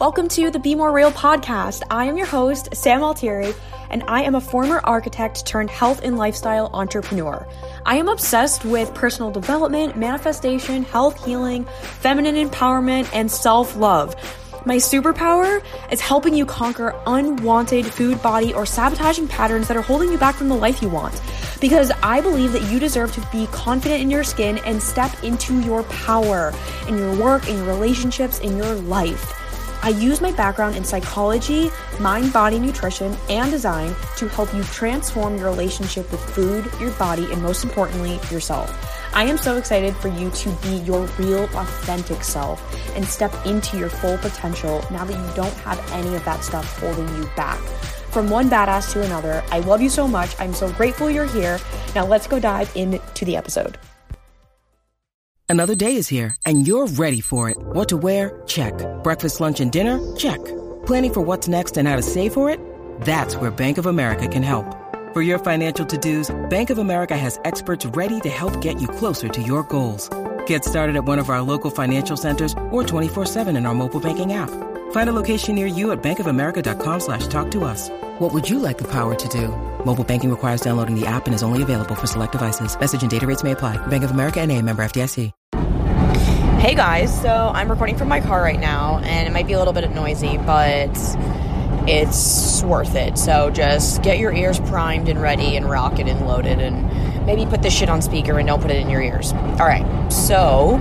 Welcome to the Be More Real podcast. I am your host, Sam Altieri, and I am a former architect turned health and lifestyle entrepreneur. I am obsessed with personal development, manifestation, health healing, feminine empowerment, and self-love. My superpower is helping you conquer unwanted food, body, or sabotaging patterns that are holding you back from the life you want. Because I believe that you deserve to be confident in your skin and step into your power in your work, in your relationships, in your life. I use my background in psychology, mind, body, nutrition, and design to help you transform your relationship with food, your body, and most importantly, yourself. I am so excited for you to be your real, authentic self and step into your full potential now that you don't have any of that stuff holding you back. From one badass to another, I love you so much. I'm so grateful you're here. Now let's go dive into the episode. Another day is here, and you're ready for it. What to wear? Check. Breakfast, lunch, and dinner? Check. Planning for what's next and how to save for it? That's where Bank of America can help. For your financial to-dos, Bank of America has experts ready to help get you closer to your goals. Get started at one of our local financial centers or 24/7 in our mobile banking app. Find a location near you at bankofamerica.com/talktous. What would you like the power to do? Mobile banking requires downloading the app and is only available for select devices. Message and data rates may apply. Bank of America N.A., member FDIC. Hey guys, so I'm recording from my car right now, and it might be a little bit noisy, but it's worth it. So just get your ears primed and ready and rocket and loaded, and maybe put this shit on speaker and don't put it in your ears. All right, so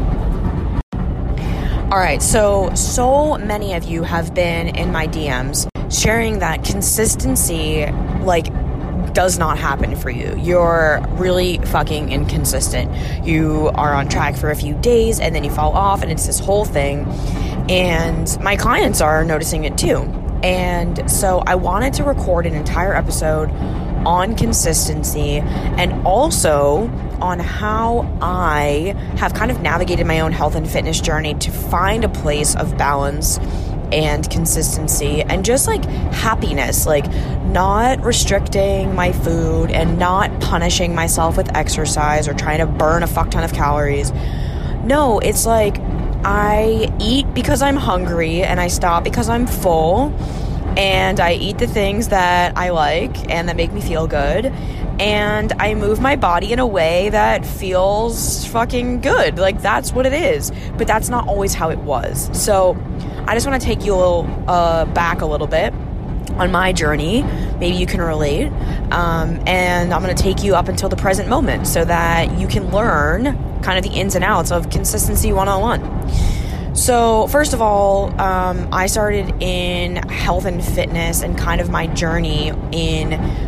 many of you have been in my DMs sharing that consistency, does not happen for you. You're really fucking inconsistent. You are on track for a few days and then you fall off, and it's this whole thing. And my clients are noticing it too. And so I wanted to record an entire episode on consistency and also on how I have kind of navigated my own health and fitness journey to find a place of balance and consistency and just happiness, not restricting my food and not punishing myself with exercise or trying to burn a fuck ton of calories. No, it's I eat because I'm hungry and I stop because I'm full, and I eat the things that I like and that make me feel good, and I move my body in a way that feels fucking good. That's what it is. But that's not always how it was. So I just want to take you back a little bit on my journey. Maybe you can relate. And I'm going to take you up until the present moment so that you can learn kind of the ins and outs of consistency 101. So first of all, I started in health and fitness and kind of my journey in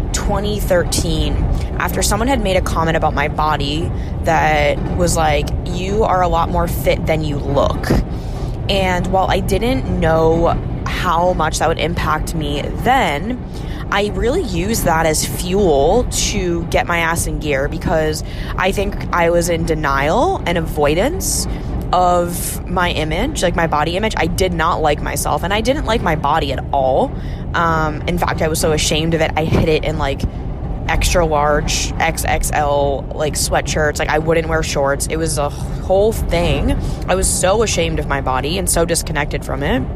2013 after someone had made a comment about my body that was you are a lot more fit than you look. And while I didn't know how much that would impact me then, I really used that as fuel to get my ass in gear, because I think I was in denial and avoidance of my image, my body image. I did not like myself, and I didn't like my body at all. In fact, I was so ashamed of it, I hid it in extra large XXL sweatshirts. I wouldn't wear shorts. It was a whole thing. I was so ashamed of my body and so disconnected from it.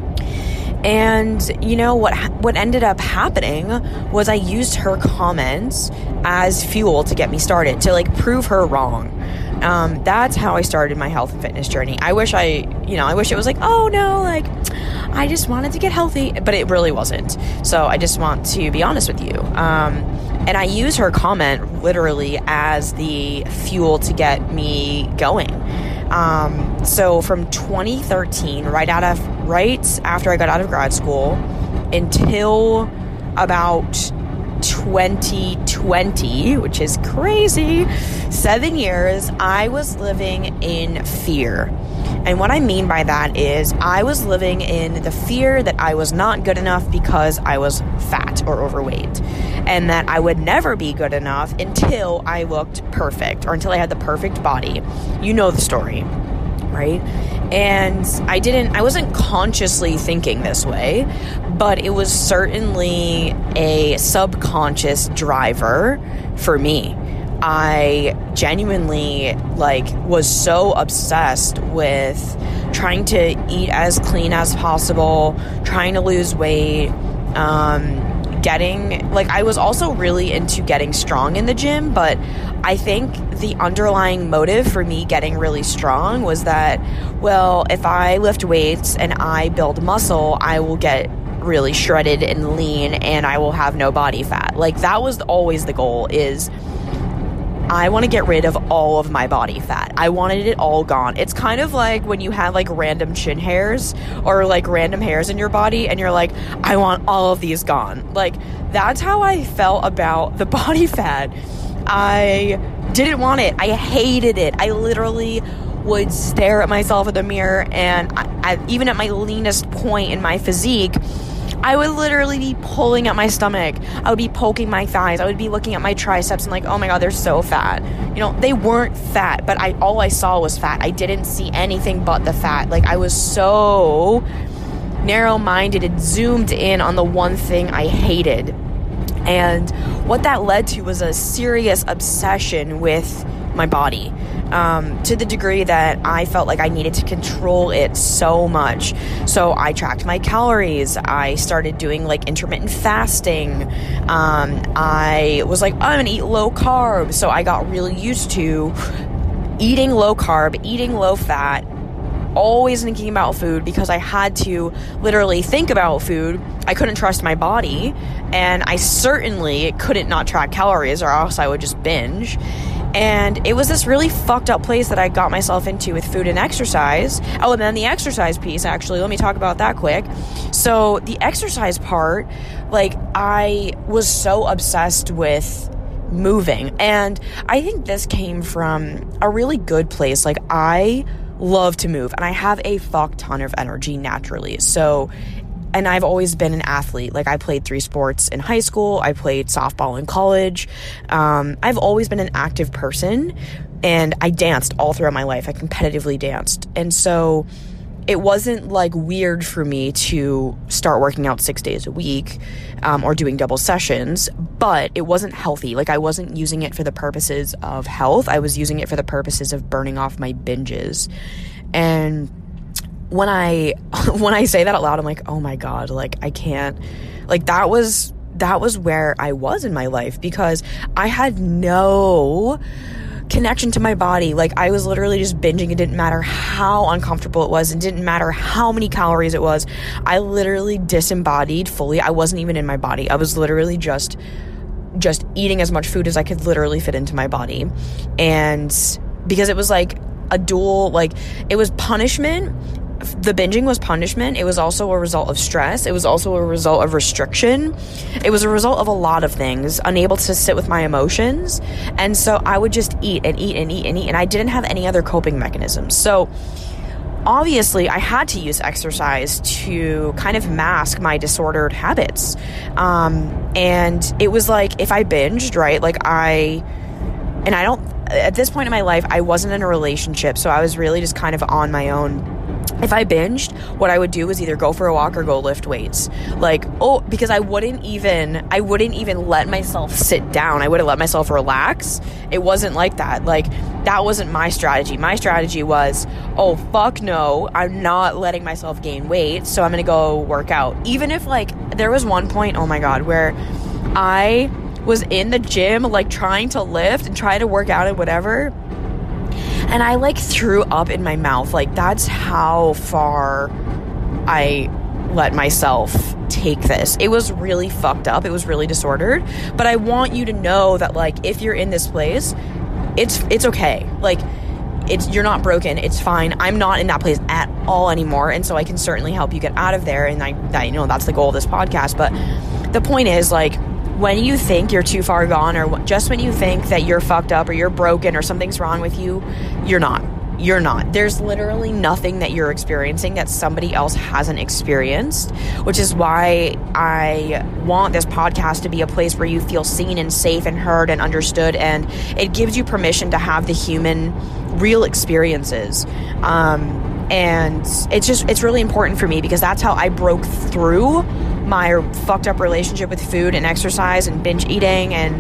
And what ended up happening was I used her comments as fuel to get me started, to prove her wrong. That's how I started my health and fitness journey. I wish it was oh no, I just wanted to get healthy, but it really wasn't. So I just want to be honest with you. And I use her comment literally as the fuel to get me going. So from 2013, right after I got out of grad school, until about 2020, which is crazy, 7 years, I was living in fear. And what I mean by that is I was living in the fear that I was not good enough because I was fat or overweight, and that I would never be good enough until I looked perfect or until I had the perfect body. You know the story, right? And I wasn't consciously thinking this way, but it was certainly a subconscious driver for me. I genuinely was so obsessed with trying to eat as clean as possible, trying to lose weight, I was also really into getting strong in the gym, but I think the underlying motive for me getting really strong was that, well, if I lift weights and I build muscle, I will get really shredded and lean and I will have no body fat. That was always the goal, is I want to get rid of all of my body fat. I wanted it all gone. It's kind of like when you have random chin hairs or random hairs in your body and you're like, I want all of these gone. That's how I felt about the body fat. I didn't want it. I hated it. I literally would stare at myself in the mirror, and I even at my leanest point in my physique, I would literally be pulling at my stomach. I would be poking my thighs. I would be looking at my triceps and oh my God, they're so fat. They weren't fat, but all I saw was fat. I didn't see anything but the fat. I was so narrow-minded and zoomed in on the one thing I hated. And what that led to was a serious obsession with my body, to the degree that I felt like I needed to control it so much. So I tracked my calories. I started doing intermittent fasting. I was I'm gonna eat low carb. So I got really used to eating low carb, eating low fat, always thinking about food because I had to literally think about food. I couldn't trust my body, and I certainly couldn't not track calories or else I would just binge. And it was this really fucked up place that I got myself into with food and exercise. Oh, and then the exercise piece, actually, let me talk about that quick. So the exercise part, I was so obsessed with moving. And I think this came from a really good place. I love to move, and I have a fuck ton of energy naturally. So, and I've always been an athlete. I played 3 sports in high school. I played softball in college. I've always been an active person, and I danced all throughout my life. I competitively danced. And so it wasn't weird for me to start working out 6 days a week, or doing double sessions, but it wasn't healthy. I wasn't using it for the purposes of health. I was using it for the purposes of burning off my binges. And when I say that out loud, I'm like, oh my God, I can't, that was where I was in my life, because I had no connection to my body. I was literally just binging. It didn't matter how uncomfortable it was. It didn't matter how many calories it was. I literally disembodied fully. I wasn't even in my body. I was literally just eating as much food as I could literally fit into my body. And because it was a dual, it was punishment. The binging was punishment. It was also a result of stress. It was also a result of restriction. It was a result of a lot of things, unable to sit with my emotions. And so I would just eat and eat and eat and eat, and I didn't have any other coping mechanisms. So obviously I had to use exercise to kind of mask my disordered habits. And it was if I binged, right, at this point in my life, I wasn't in a relationship, so I was really just kind of on my own. If I binged, what I would do was either go for a walk or go lift weights. Because I wouldn't even let myself sit down. I wouldn't let myself relax. It wasn't like that. That wasn't my strategy. My strategy was, oh, fuck no, I'm not letting myself gain weight, so I'm going to go work out. Even if, there was one point, oh my God, where I was in the gym, trying to lift and try to work out and whatever, and I threw up in my mouth. That's how far I let myself take this. It was really fucked up. It was really disordered. But I want you to know that if you're in this place, it's okay. You're not broken. It's fine. I'm not in that place at all anymore. And so I can certainly help you get out of there. And that's the goal of this podcast. But the point is when you think you're too far gone, or just when you think that you're fucked up or you're broken or something's wrong with you, you're not. You're not. There's literally nothing that you're experiencing that somebody else hasn't experienced, which is why I want this podcast to be a place where you feel seen and safe and heard and understood, and it gives you permission to have the human, real experiences. And it's really important for me, because that's how I broke through my fucked up relationship with food and exercise and binge eating and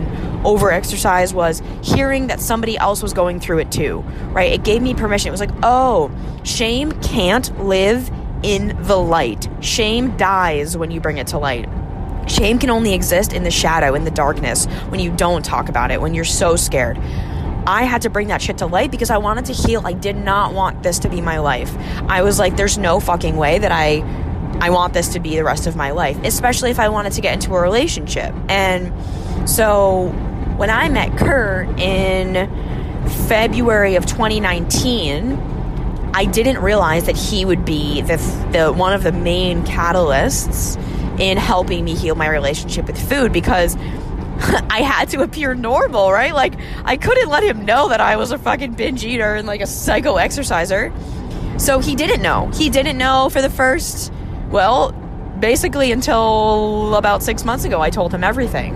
over-exercise was hearing that somebody else was going through it too, right? It gave me permission. It was like, oh, shame can't live in the light. Shame dies when you bring it to light. Shame can only exist in the shadow, in the darkness, when you don't talk about it, when you're so scared. I had to bring that shit to light because I wanted to heal. I did not want this to be my life. I was like, there's no fucking way that I want this to be the rest of my life, especially if I wanted to get into a relationship. And so when I met Kurt in February of 2019, I didn't realize that he would be the one of the main catalysts in helping me heal my relationship with food, because I had to appear normal, right? Like, I couldn't let him know that I was a fucking binge eater and like a psycho exerciser. So he didn't know. He didn't know for the first, well, basically until about 6 months ago. I told him everything.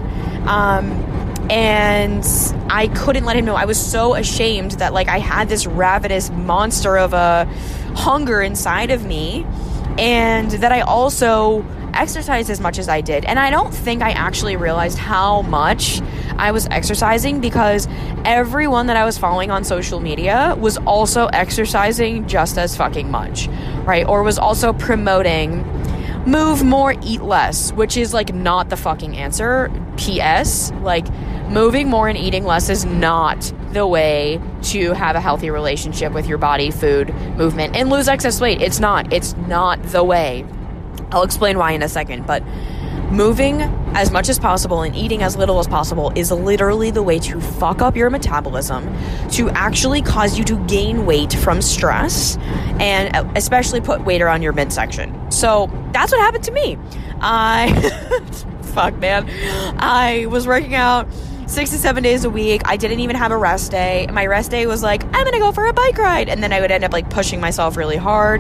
And I couldn't let him know. I was so ashamed that like I had this ravenous monster of a hunger inside of me, and that I also exercised as much as I did. And I don't think I actually realized how much I was exercising, because everyone that I was following on social media was also exercising just as fucking much, right? Or was also promoting move more, eat less, which is like not the fucking answer. P.S. Like, moving more and eating less is not the way to have a healthy relationship with your body, food, movement, and lose excess weight. It's not the way. I'll explain why in a second, but moving as much as possible and eating as little as possible is literally the way to fuck up your metabolism, to actually cause you to gain weight from stress, and especially put weight around your midsection. So that's what happened to me. Fuck, man. I was working out 6 to 7 days a week. I didn't even have a rest day. My rest day was like, I'm gonna go for a bike ride, and then I would end up like pushing myself really hard.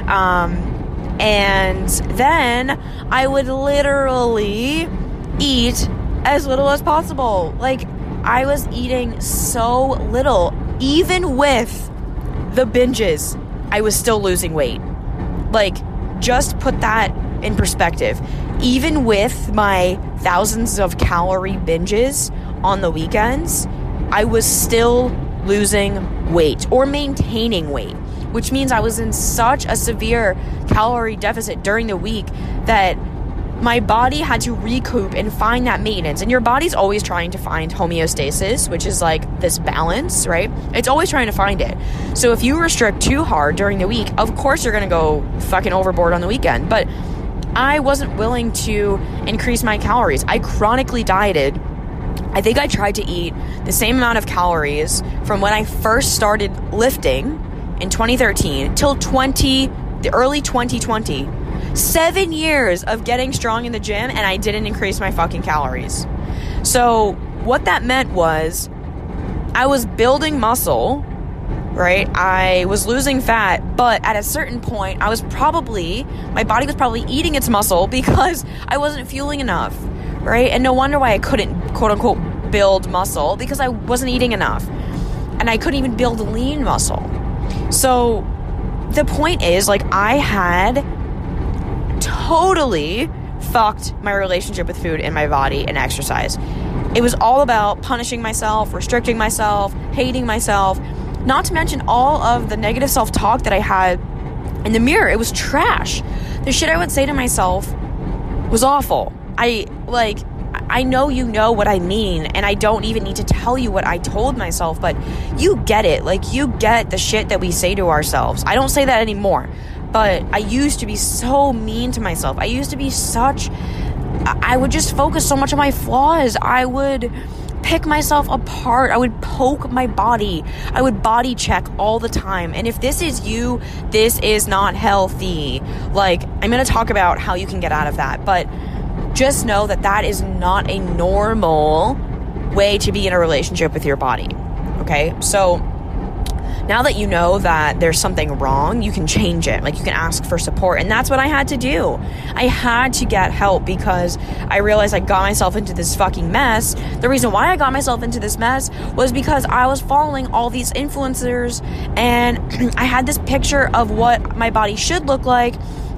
And then I would literally eat as little as possible. Like, I was eating so little. Even with the binges, I was still losing weight. Like, just put that in perspective. Even with my thousands of calorie binges on the weekends, I was still losing weight or maintaining weight, which means I was in such a severe calorie deficit during the week that my body had to recoup and find that maintenance. And your body's always trying to find homeostasis, which is like this balance, right? It's always trying to find it. So if you restrict too hard during the week, of course you're going to go fucking overboard on the weekend. But I wasn't willing to increase my calories. I chronically dieted. I think I tried to eat the same amount of calories from when I first started lifting in 2013 till the early 2020. 7 years of getting strong in the gym, and I didn't increase my fucking calories. So what that meant was I was building muscle, right? I was losing fat, but at a certain point, my body was probably eating its muscle because I wasn't fueling enough, right? And no wonder why I couldn't, quote unquote, build muscle, because I wasn't eating enough. And I couldn't even build lean muscle. So the point is, like, I had totally fucked my relationship with food and my body and exercise. It was all about punishing myself, restricting myself, hating myself, not to mention all of the negative self-talk that I had in the mirror. It was trash. The shit I would say to myself was awful. I know you know what I mean, and I don't even need to tell you what I told myself, but you get it. Like, you get the shit that we say to ourselves. I don't say that anymore, but I used to be so mean to myself. I would just focus so much on my flaws. I would pick myself apart. I would poke my body. I would body check all the time. And if this is you, this is not healthy. Like, I'm going to talk about how you can get out of that, but just know that that is not a normal way to be in a relationship with your body. Okay? So now that you know that there's something wrong, you can change it. Like, you can ask for support. And that's what I had to do. I had to get help because I realized I got myself into this fucking mess. The reason why I got myself into this mess was because I was following all these influencers, and I had this picture of what my body should look like.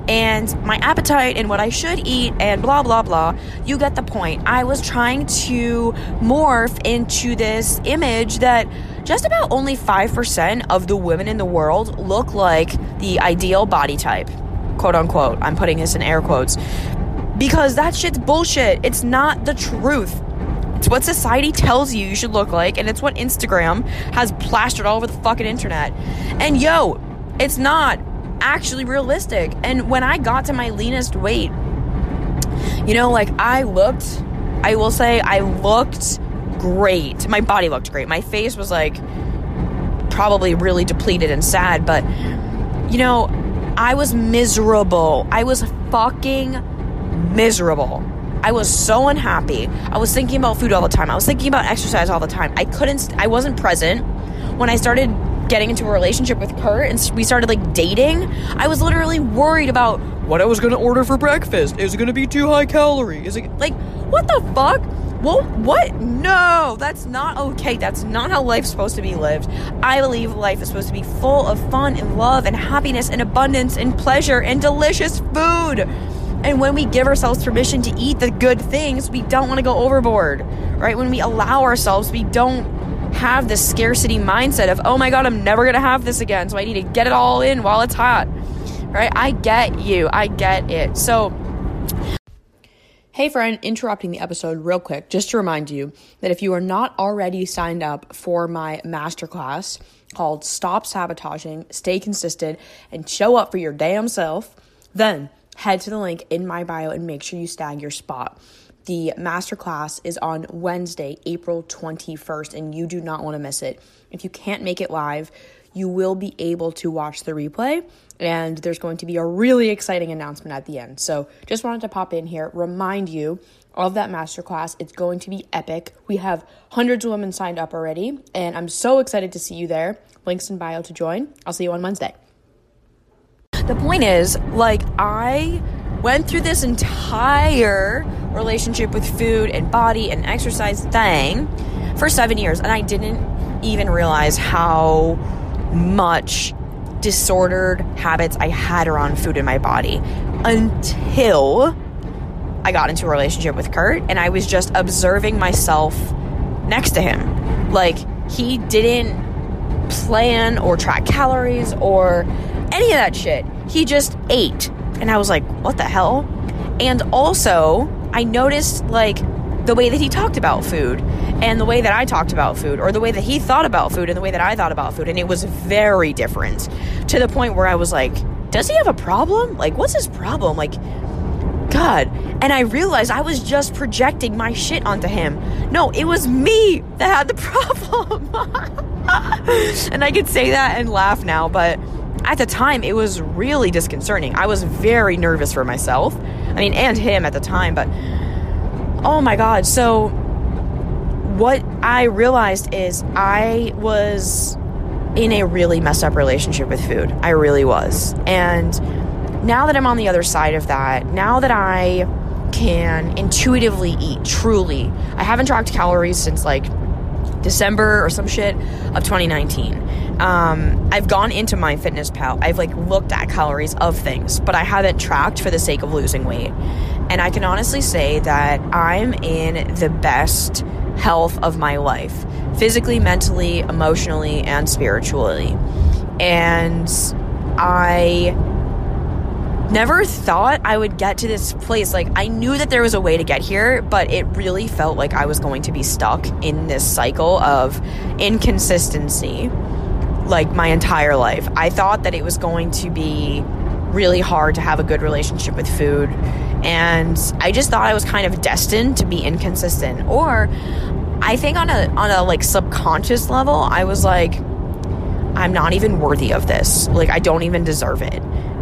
and my appetite and what I should eat and blah, blah, blah. You get the point. I was trying to morph into this image that just about only 5% of the women in the world look like the ideal body type, quote unquote. I'm putting this in air quotes because that shit's bullshit. It's not the truth. It's what society tells you should look like, and it's what Instagram has plastered all over the fucking internet. And yo, it's not actually realistic. And when I got to my leanest weight, you know, like I will say I looked great. My body looked great. My face was like probably really depleted and sad, but you know, I was miserable. I was fucking miserable. I was so unhappy. I was thinking about food all the time. I was thinking about exercise all the time. I wasn't present. When I started getting into a relationship with Kurt and we started like dating, I was literally worried about what I was going to order for breakfast. Is it going to be too high calorie? Is it like, what the fuck? Well, what? No, that's not okay. That's not how life's supposed to be lived. I believe life is supposed to be full of fun and love and happiness and abundance and pleasure and delicious food. And when we give ourselves permission to eat the good things, we don't want to go overboard, right? When we allow ourselves, we don't have this scarcity mindset of, oh my God, I'm never going to have this again, so I need to get it all in while it's hot, right? I get you. I get it. So, hey friend, interrupting the episode real quick, just to remind you that if you are not already signed up for my masterclass called Stop Sabotaging, Stay Consistent, and Show Up for Your Damn Self, then head to the link in my bio and make sure you snag your spot. The masterclass is on Wednesday, April 21st, and you do not want to miss it. If you can't make it live, you will be able to watch the replay, and there's going to be a really exciting announcement at the end. So just wanted to pop in here, remind you of that masterclass. It's going to be epic. We have hundreds of women signed up already, and I'm so excited to see you there. Links in bio to join. I'll see you on Wednesday. The point is, like, I went through this entire relationship with food and body and exercise thing for 7 years, and I didn't even realize how much disordered habits I had around food in my body until I got into a relationship with Kurt, and I was just observing myself next to him. Like, he didn't plan or track calories or any of that shit. He just ate. And I was like, what the hell? And also, I noticed, like, the way that he talked about food and the way that I talked about food, or the way that he thought about food and the way that I thought about food. And it was very different, to the point where I was like, does he have a problem? Like, what's his problem? Like, God. And I realized I was just projecting my shit onto him. No, it was me that had the problem. And I could say that and laugh now, but at the time, it was really disconcerting. I was very nervous for myself. I mean, and him at the time, but oh my God. So what I realized is I was in a really messed up relationship with food. I really was. And now that I'm on the other side of that, now that I can intuitively eat, truly, I haven't tracked calories since like December or some shit of 2019. I've gone into MyFitnessPal. I've like looked at calories of things, but I haven't tracked for the sake of losing weight. And I can honestly say that I'm in the best health of my life, physically, mentally, emotionally, and spiritually. And I never thought I would get to this place. Like, I knew that there was a way to get here, but it really felt like I was going to be stuck in this cycle of inconsistency like my entire life. I thought that it was going to be really hard to have a good relationship with food, and I just thought I was kind of destined to be inconsistent. Or I think on a like subconscious level, I was like, I'm not even worthy of this. Like, I don't even deserve it.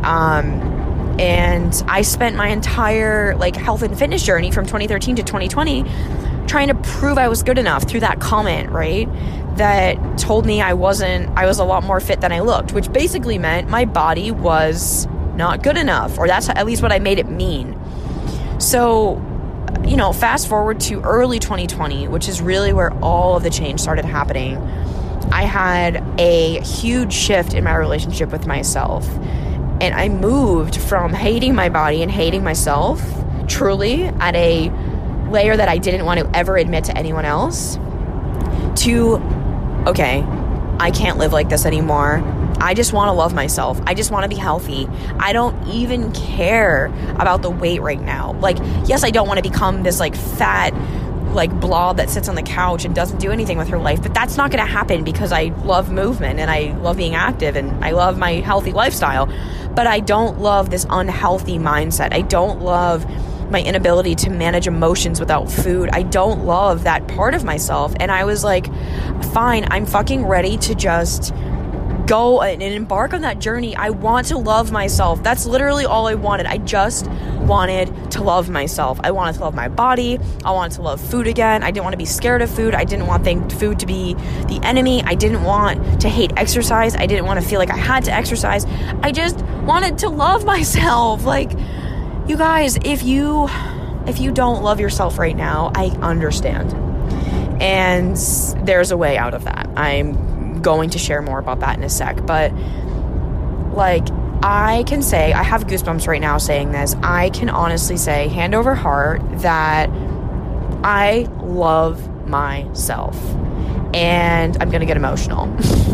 And I spent my entire like health and fitness journey from 2013 to 2020 trying to prove I was good enough through that comment, right? That told me I was a lot more fit than I looked, which basically meant my body was not good enough, or that's at least what I made it mean. So, you know, fast forward to early 2020, which is really where all of the change started happening. I had a huge shift in my relationship with myself. And I moved from hating my body and hating myself, truly, at a layer that I didn't want to ever admit to anyone else, to, okay, I can't live like this anymore. I just want to love myself. I just want to be healthy. I don't even care about the weight right now. Like, yes, I don't want to become this like fat like blob that sits on the couch and doesn't do anything with her life, but that's not going to happen because I love movement and I love being active and I love my healthy lifestyle. But I don't love this unhealthy mindset. I don't love my inability to manage emotions without food. I don't love that part of myself. And I was like, fine, I'm fucking ready to just go and embark on that journey. I want to love myself. That's literally all I wanted. I just wanted to love myself. I wanted to love my body. I wanted to love food again. I didn't want to be scared of food. I didn't want food to be the enemy. I didn't want to hate exercise. I didn't want to feel like I had to exercise. I just wanted to love myself. Like, you guys, if you don't love yourself right now, I understand. And there's a way out of that. I'm going to share more about that in a sec, but like, I can say, I have goosebumps right now saying this, I can honestly say, hand over heart, that I love myself. And I'm gonna get emotional.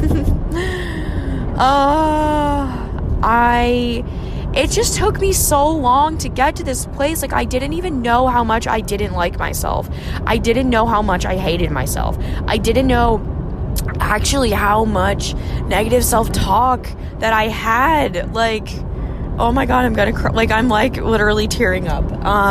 It just took me so long to get to this place. Like, I didn't even know how much I didn't like myself. I didn't know how much I hated myself. I didn't know actually how much negative self-talk that I had. Like, oh my God, I'm gonna cry. Like, I'm like literally tearing up.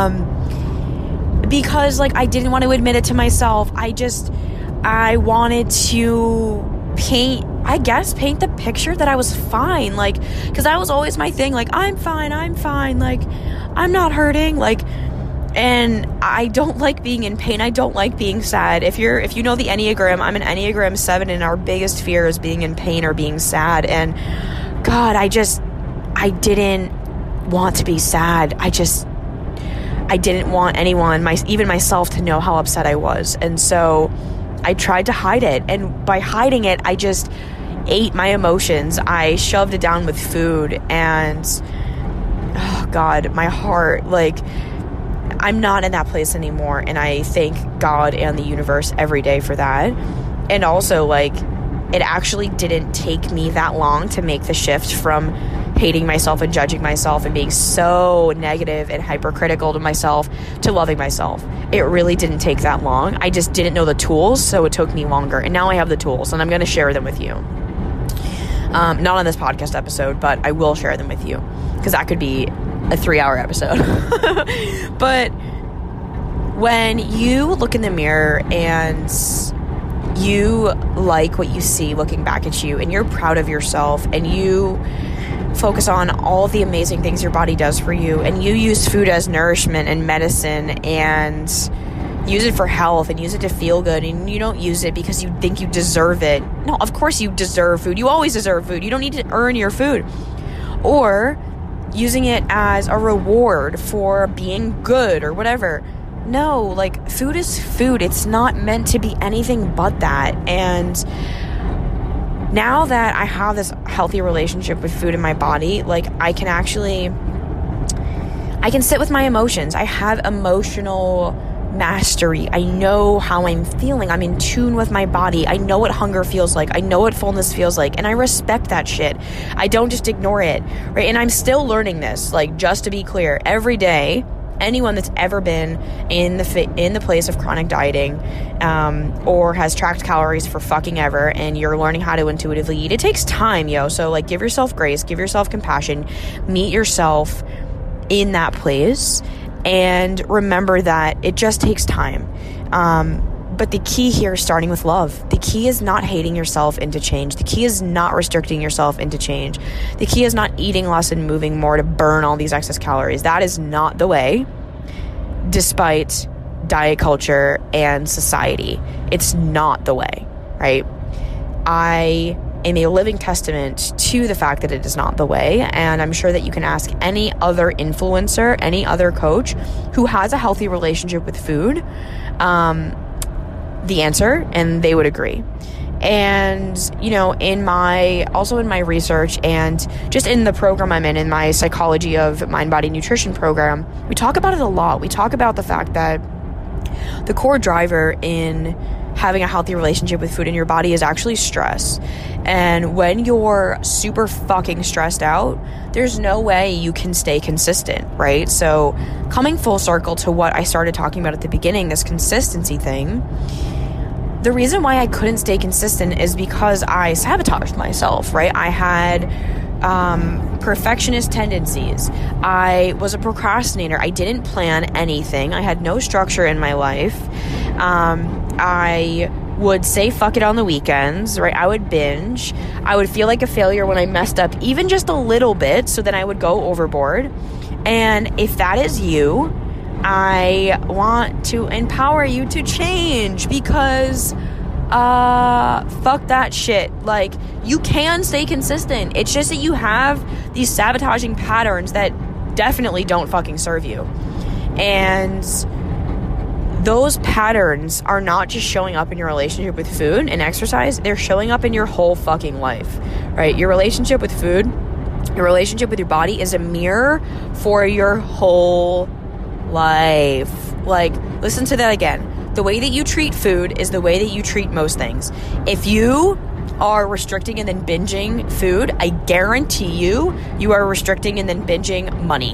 Because like, I didn't want to admit it to myself. I wanted to paint the picture that I was fine. Like, cause that was always my thing. Like, I'm fine. Like, I'm not hurting. Like, and I don't like being in pain. I don't like being sad. If you know the Enneagram, I'm an Enneagram 7, and our biggest fear is being in pain or being sad. And God, I didn't want to be sad. I didn't want anyone, even myself, to know how upset I was. And so I tried to hide it. And by hiding it, I just ate my emotions. I shoved it down with food. And oh God, my heart, like, I'm not in that place anymore, and I thank God and the universe every day for that. And also, like, it actually didn't take me that long to make the shift from hating myself and judging myself and being so negative and hypercritical to myself to loving myself. It really didn't take that long. I just didn't know the tools, so it took me longer. And now I have the tools, and I'm going to share them with you. Not on this podcast episode, but I will share them with you, because that could be a 3-hour episode. But when you look in the mirror and you like what you see looking back at you, and you're proud of yourself, and you focus on all the amazing things your body does for you, and you use food as nourishment and medicine, and use it for health, and use it to feel good, and you don't use it because you think you deserve it. No, of course you deserve food. You always deserve food. You don't need to earn your food. Or using it as a reward for being good or whatever. No, like, food is food. It's not meant to be anything but that. And now that I have this healthy relationship with food in my body, like, I can sit with my emotions. I have emotional mastery. I know how I'm feeling. I'm in tune with my body. I know what hunger feels like. I know what fullness feels like. And I respect that shit. I don't just ignore it, right? And I'm still learning this, like, just to be clear, every day. Anyone that's ever been in the place of chronic dieting, or has tracked calories for fucking ever, and you're learning how to intuitively eat, it takes time, yo. So, like, give yourself grace, give yourself compassion, meet yourself in that place. And remember that it just takes time. But the key here is starting with love. The key is not hating yourself into change. The key is not restricting yourself into change. The key is not eating less and moving more to burn all these excess calories. That is not the way, despite diet culture and society. It's not the way, right? I am a living testament to the fact that it is not the way, and I'm sure that you can ask any other influencer, any other coach who has a healthy relationship with food, the answer, and they would agree. And, you know, in my research and just in the program I'm in my Psychology of Mind Body Nutrition program, we talk about it a lot. We talk about the fact that the core driver in having a healthy relationship with food in your body is actually stress. And when you're super fucking stressed out, there's no way you can stay consistent, right? So coming full circle to what I started talking about at the beginning, this consistency thing, the reason why I couldn't stay consistent is because I sabotaged myself, right? I had perfectionist tendencies. I was a procrastinator. I didn't plan anything. I had no structure in my life. I would say fuck it on the weekends, right? I would binge. I would feel like a failure when I messed up even just a little bit, so then I would go overboard. And if that is you, I want to empower you to change, because fuck that shit. Like, you can stay consistent. It's just that you have these sabotaging patterns that definitely don't fucking serve you. And those patterns are not just showing up in your relationship with food and exercise, they're showing up in your whole fucking life, right? Your relationship with food, your relationship with your body is a mirror for your whole life. Like, listen to that again. The way that you treat food is the way that you treat most things. If you are restricting and then binging food, I guarantee you are restricting and then binging money.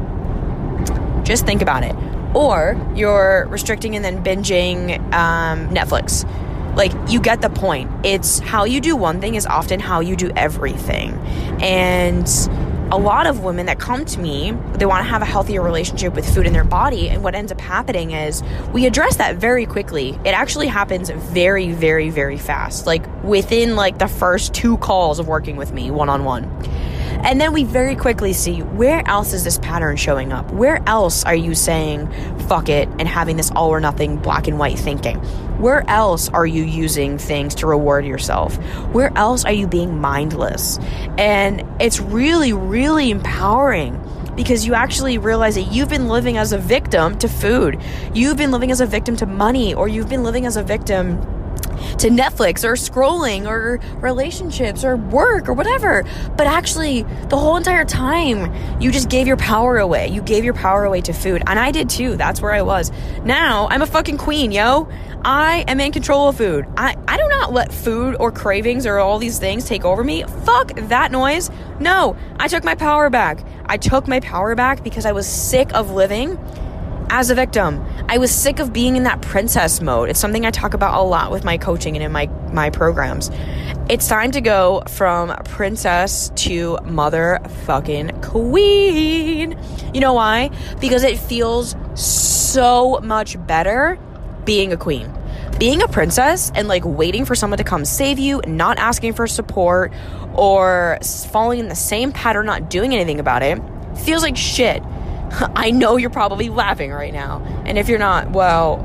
Just think about it. Or you're restricting and then binging Netflix. Like, you get the point. It's how you do one thing is often how you do everything. And a lot of women that come to me, they want to have a healthier relationship with food in their body. And what ends up happening is we address that very quickly. It actually happens very, very, very fast. Like, within like the first 2 calls of working with me one-on-one. And then we very quickly see, where else is this pattern showing up? Where else are you saying fuck it and having this all or nothing black and white thinking? Where else are you using things to reward yourself? Where else are you being mindless? And it's really, really empowering, because you actually realize that you've been living as a victim to food. You've been living as a victim to money, or you've been living as a victim to Netflix or scrolling or relationships or work or whatever. But actually, the whole entire time, you just gave your power away. You gave your power away to food. And I did too. That's where I was. Now, I'm a fucking queen, yo. I am in control of food. I do not let food or cravings or all these things take over me. Fuck that noise. No, I took my power back. I took my power back because I was sick of living as a victim. I was sick of being in that princess mode. It's something I talk about a lot with my coaching and in my programs. It's time to go from princess to motherfucking queen. You know why? Because it feels so much better being a queen. Being a princess and like waiting for someone to come save you, not asking for support, or falling in the same pattern, not doing anything about it, feels like shit. I know you're probably laughing right now. And if you're not, well,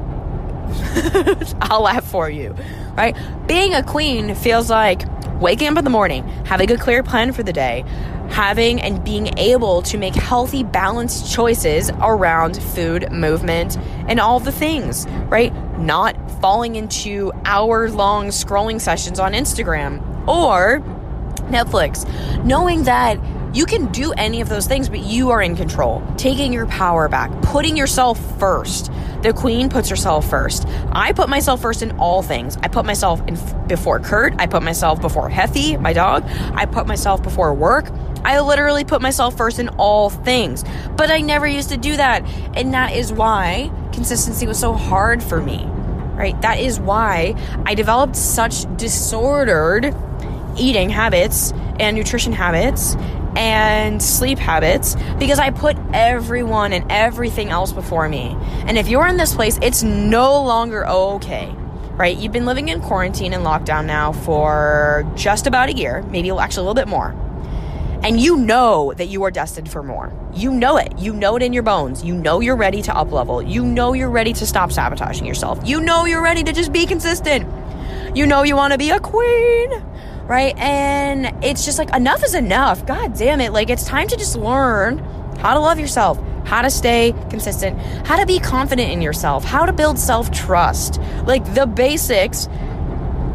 I'll laugh for you, right? Being a queen feels like waking up in the morning, having a clear plan for the day, having and being able to make healthy, balanced choices around food, movement, and all the things, right? Not falling into hour-long scrolling sessions on Instagram or Netflix. Knowing that you can do any of those things, but you are in control. Taking your power back. Putting yourself first. The queen puts herself first. I put myself first in all things. I put myself before Kurt. I put myself before Heffy, my dog. I put myself before work. I literally put myself first in all things. But I never used to do that. And that is why consistency was so hard for me, right? That is why I developed such disordered eating habits and nutrition habits and sleep habits, because I put everyone and everything else before me. And if you're in this place, it's no longer okay, right? You've been living in quarantine and lockdown now for just about a year, maybe actually a little bit more. And you know that you are destined for more. You know it. You know it in your bones. You know you're ready to up level. You know you're ready to stop sabotaging yourself. You know you're ready to just be consistent. You know you want to be a queen, right? And it's just like, enough is enough. God damn it. Like, it's time to just learn how to love yourself, how to stay consistent, how to be confident in yourself, how to build self-trust. Like, the basics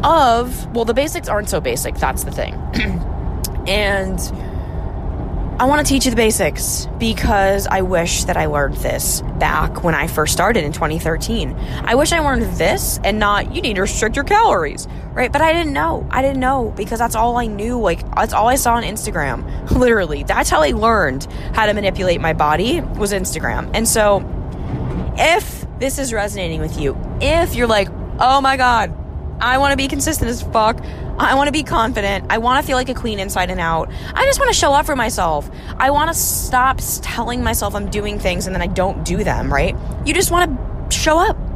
well, the basics aren't so basic. That's the thing. And I want to teach you the basics because I wish that I learned this back when I first started in 2013. I wish I learned this and not, you need to restrict your calories, right? But I didn't know because that's all I knew. Like, that's all I saw on Instagram. Literally, that's how I learned how to manipulate my body, was Instagram. And so if this is resonating with you, if you're like, oh my God, I want to be consistent as fuck, I want to be confident, I want to feel like a queen inside and out, I just want to show up for myself, I want to stop telling myself I'm doing things and then I don't do them, right? You just want to show up.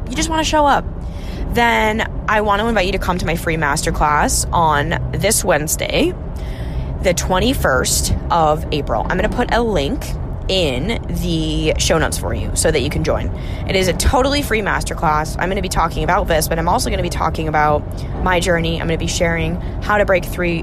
Then I want to invite you to come to my free masterclass on this Wednesday, the 21st of April. I'm going to put a link in the show notes for you so that you can join. It is a totally free masterclass. I'm going to be talking about this, but I'm also going to be talking about my journey. I'm going to be sharing how to break through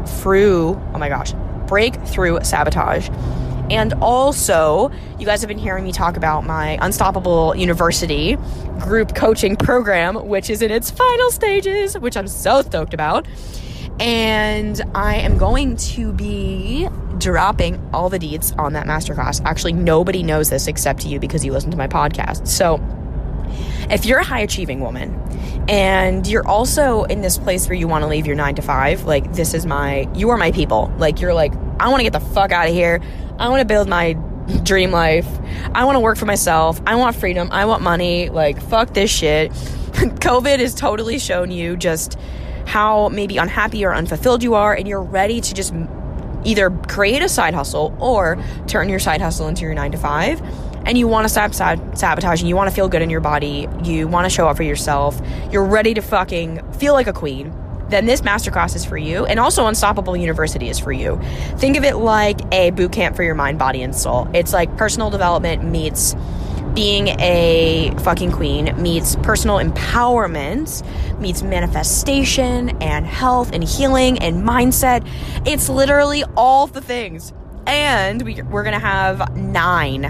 sabotage. And also, you guys have been hearing me talk about my Unstoppable University group coaching program, which is in its final stages, which I'm so stoked about. And I am going to be dropping all the deets on that masterclass. Actually, nobody knows this except you because you listen to my podcast. So if you're a high achieving woman and you're also in this place where you want to leave your 9 to 5, like you are my people. Like, you're like, I want to get the fuck out of here. I want to build my dream life. I want to work for myself. I want freedom. I want money. Like, fuck this shit. COVID has totally shown you just how maybe unhappy or unfulfilled you are, and you're ready to just either create a side hustle or turn your side hustle into your 9 to 5, and you want to stop sabotaging, you want to feel good in your body, you want to show up for yourself, you're ready to fucking feel like a queen, then this masterclass is for you. And also Unstoppable University is for you. Think of it like a boot camp for your mind, body, and soul. It's like personal development meets being a fucking queen, meets personal empowerment, meets manifestation and health and healing and mindset. It's literally all the things. And we're going to have nine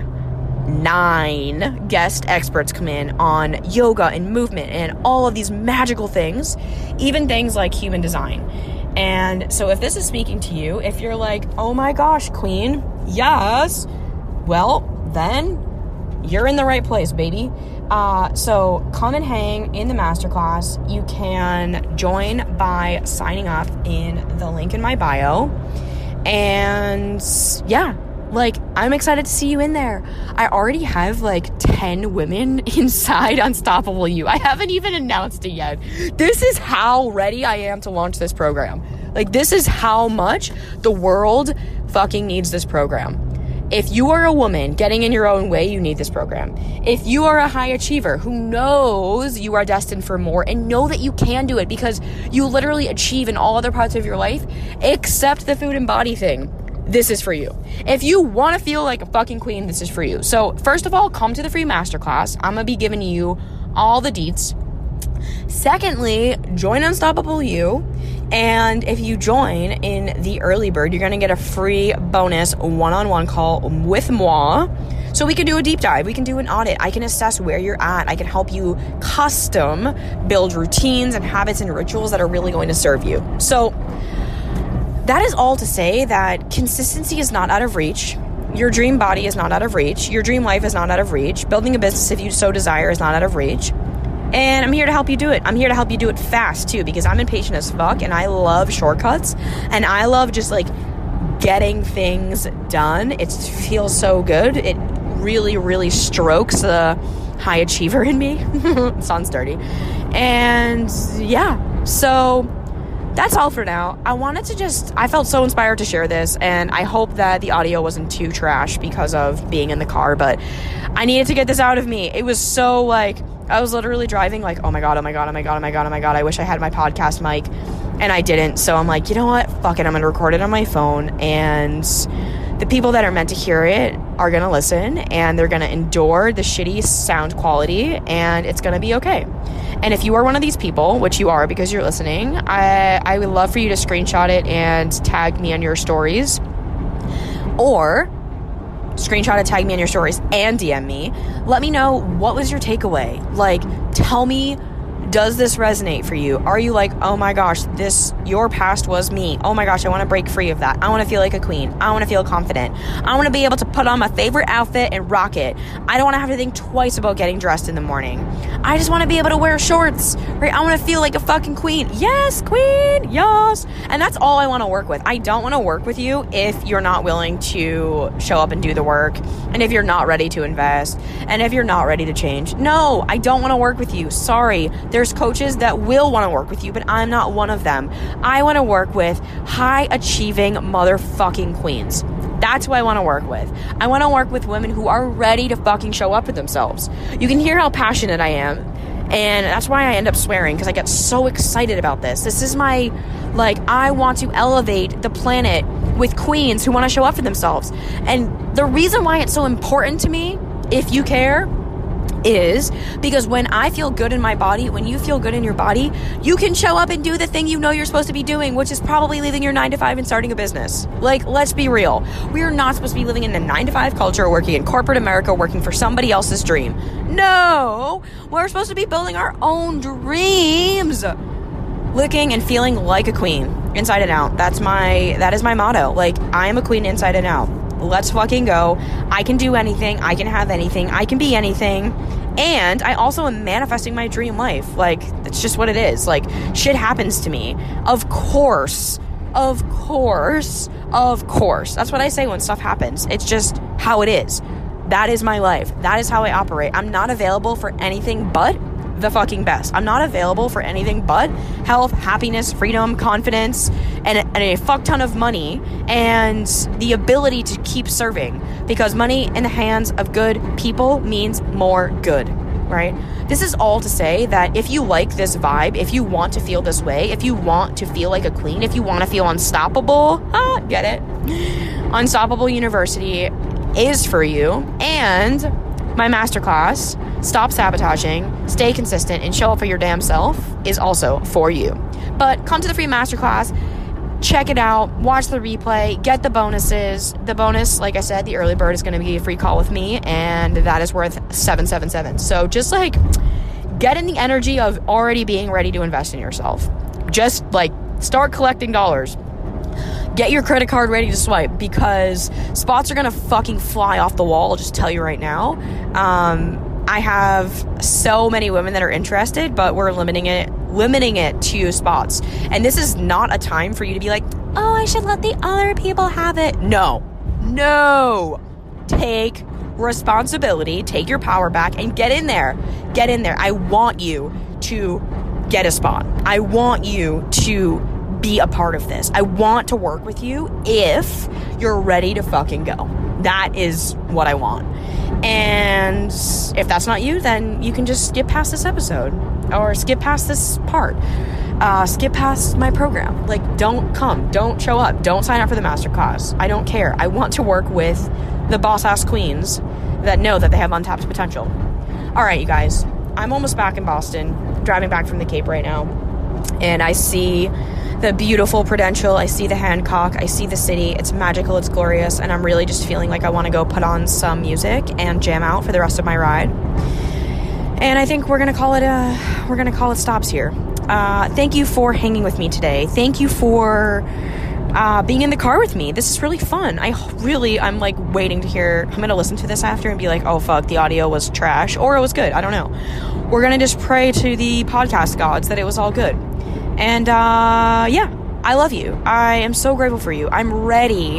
guest experts come in on yoga and movement and all of these magical things, even things like human design. And so if this is speaking to you, if you're like, oh my gosh, queen, yes, well, then you're in the right place, baby. So come and hang in the masterclass. You can join by signing up in the link in my bio. And yeah, like, I'm excited to see you in there. I already have like 10 women inside Unstoppable You. I haven't even announced it yet. This is how ready I am to launch this program. Like, this is how much the world fucking needs this program. If you are a woman getting in your own way, you need this program. If you are a high achiever who knows you are destined for more and know that you can do it because you literally achieve in all other parts of your life except the food and body thing, this is for you. If you want to feel like a fucking queen, this is for you. So first of all, come to the free masterclass. I'm going to be giving you all the deets. Secondly, join Unstoppable You. And if you join in the early bird, you're going to get a free bonus one-on-one call with moi. So we can do a deep dive. We can do an audit. I can assess where you're at. I can help you custom build routines and habits and rituals that are really going to serve you. So that is all to say that consistency is not out of reach. Your dream body is not out of reach. Your dream life is not out of reach. Building a business, if you so desire, is not out of reach. And I'm here to help you do it. I'm here to help you do it fast, too, because I'm impatient as fuck, and I love shortcuts, and I love just, like, getting things done. It feels so good. It really, really strokes the high achiever in me. It sounds dirty. And, yeah, so that's all for now. I felt so inspired to share this, and I hope that the audio wasn't too trash because of being in the car, but I needed to get this out of me. It was so, like, I was literally driving like, oh my God, I wish I had my podcast mic, and I didn't. So I'm like, you know what? Fuck it. I'm going to record it on my phone, and the people that are meant to hear it are going to listen, and they're going to endure the shitty sound quality, and it's going to be okay. And if you are one of these people, which you are because you're listening, I would love for you to screenshot it and tag me on your stories, or screenshot it, tag me on your stories, and DM me. Let me know, what was your takeaway? Like, tell me Does this resonate for you? Are you like, oh my gosh, your past was me. Oh my gosh, I want to break free of that. I want to feel like a queen. I want to feel confident. I want to be able to put on my favorite outfit and rock it. I don't want to have to think twice about getting dressed in the morning. I just want to be able to wear shorts, right? I want to feel like a fucking queen. Yes, queen, yes. And that's all I want to work with. I don't want to work with you if you're not willing to show up and do the work, and if you're not ready to invest, and if you're not ready to change. No, I don't want to work with you. Sorry. There's coaches that will want to work with you, but I'm not one of them. I want to work with high-achieving motherfucking queens. That's who I want to work with. I want to work with women who are ready to fucking show up for themselves. You can hear how passionate I am, and that's why I end up swearing, because I get so excited about this. This is my, I want to elevate the planet with queens who want to show up for themselves. And the reason why it's so important to me, if you care, is because when I feel good in my body, when you feel good in your body, you can show up and do the thing you know you're supposed to be doing, which is probably leaving your 9-to-5 and starting a business. Let's be real. We are not supposed to be living in a 9-to-5 culture, working in corporate America, working for somebody else's dream. No, we're supposed to be building our own dreams. Looking and feeling like a queen, inside and out. That is my motto. I am a queen inside and out. Let's fucking go. I can do anything. I can have anything. I can be anything. And I also am manifesting my dream life. It's just what it is. Shit happens to me. Of course. That's what I say when stuff happens. It's just how it is. That is my life. That is how I operate. I'm not available for anything but the fucking best. I'm not available for anything but health, happiness, freedom, confidence, and a fuck ton of money, and the ability to keep serving, because money in the hands of good people means more good, right? This is all to say that if you like this vibe, if you want to feel this way, if you want to feel like a queen, if you want to feel unstoppable, get it? Unstoppable University is for you, and my masterclass, Stop Sabotaging, Stay Consistent, and Show Up for Your Damn Self, is also for you. But come to the free masterclass, check it out, watch the replay, get the bonuses. The bonus, like I said, the early bird is going to be a free call with me, and that is worth $777. So just get in the energy of already being ready to invest in yourself. Just start collecting dollars. Get your credit card ready to swipe, because spots are going to fucking fly off the wall. I'll just tell you right now. I have so many women that are interested, but we're limiting it to spots. And this is not a time for you to be like, oh, I should let the other people have it. No. Take responsibility, take your power back, and get in there. I want you to get a spot. I want you to be a part of this. I want to work with you if you're ready to fucking go. That is what I want. And if that's not you, then you can just skip past this episode, or skip past this part, skip past my program. Don't show up, don't sign up for the masterclass. I don't care. I want to work with the boss-ass queens that know that they have untapped potential. All right, you guys, I'm almost back in Boston, driving back from the Cape right now, and I see the beautiful Prudential, I see the Hancock, I see the city. It's magical, it's glorious, and I'm really just feeling like I want to go put on some music and jam out for the rest of my ride. And I think we're gonna call it stops here. Thank you for hanging with me today. Thank you for being in the car with me. This is really fun. I'm waiting to hear. I'm gonna listen to this after and be like, oh fuck, the audio was trash, or it was good. I don't know. We're gonna just pray to the podcast gods that it was all good. And I love you. I am so grateful for you. I'm ready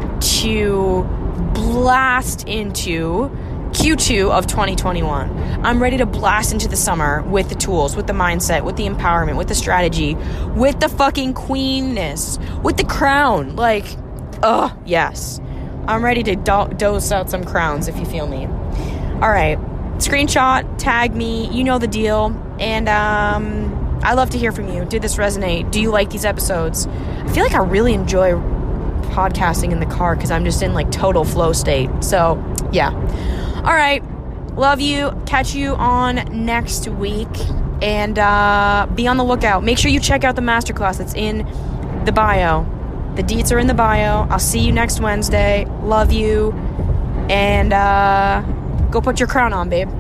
to blast into Q2 of 2021. I'm ready to blast into the summer with the tools, with the mindset, with the empowerment, with the strategy, with the fucking queenness, with the crown. Yes. I'm ready to dose out some crowns, if you feel me. All right. Screenshot, tag me, you know the deal. And I love to hear from you. Did this resonate? Do you like these episodes? I feel like I really enjoy podcasting in the car because I'm just in total flow state. So, yeah. All right. Love you. Catch you on next week. And be on the lookout. Make sure you check out the masterclass that's in the bio. The deets are in the bio. I'll see you next Wednesday. Love you. And go put your crown on, babe.